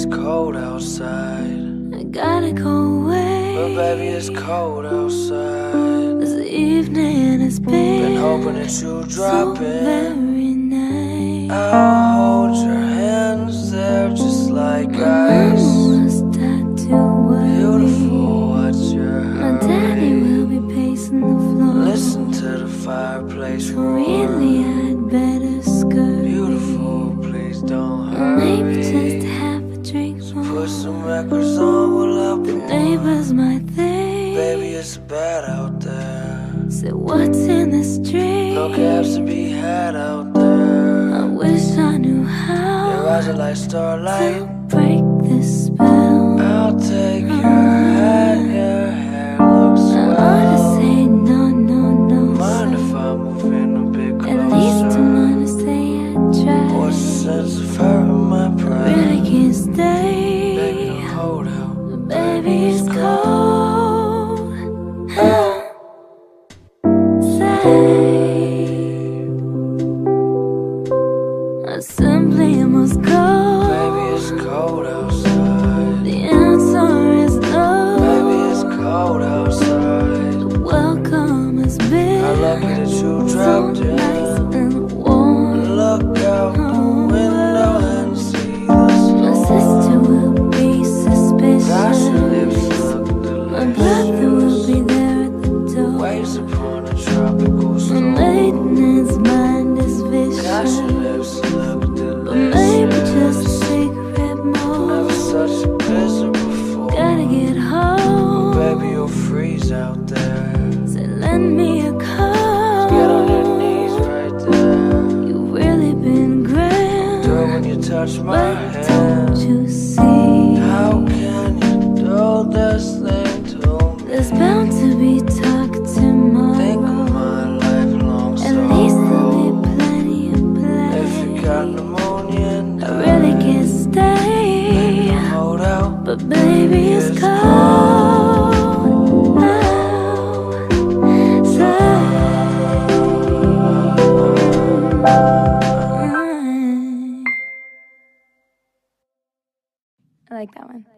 it's cold outside. I gotta go away, But baby, it's cold outside. this evening has Been hoping been that you so drop in. very nice. I'll hold your hands, they're just like My ice. mama was tattooed white. Beautiful, what's your My daddy hurry? will be pacing the floor. Listen to the fireplace So roar. really I'd better skirt. Beautiful, please don't Maybe just hurry. have a drink more. Put some records on while I The pour. neighbors might think, Baby, it's bad out there. say what's in this drink? No cabs to be had out there. I wish I knew Your how eyes are like starlight. to break this spell. I'll take your hat, your hair looks I ought to swell. say no, no, no. Mind if I move in a bit At least I'm closer? gonna say I tried. What's the sense of hurting my Really pride? can't stay. Baby, don't hold out. Baby, it's cold. I simply must go. Baby, it's cold outside. The answer is no. Baby, it's cold outside. The welcome has been How lucky that you so dropped nice in. and warm. Look out the window and see the My sister storm. will be Gosh, your lips suspicious. look My brother will delicious. be there at the door. Waves upon a tropical My storm. maiden's mind is Gosh, your vicious. lips look But maybe just a delicious. cigarette more. Never such a blizzard before. Gotta get home. Baby, you'll freeze out there. So lend me a coat. Get on your knees right there. You've really been grand. Do it when you touch my But hand. don't you see? How can you do this thing to There's me? bound to be talk tomorrow. Think of my lifelong At least there'll be sorrow. plenty of If you play. got pneumonia and I really can't stay. hold out. But baby, it's It's cold now. I like that one.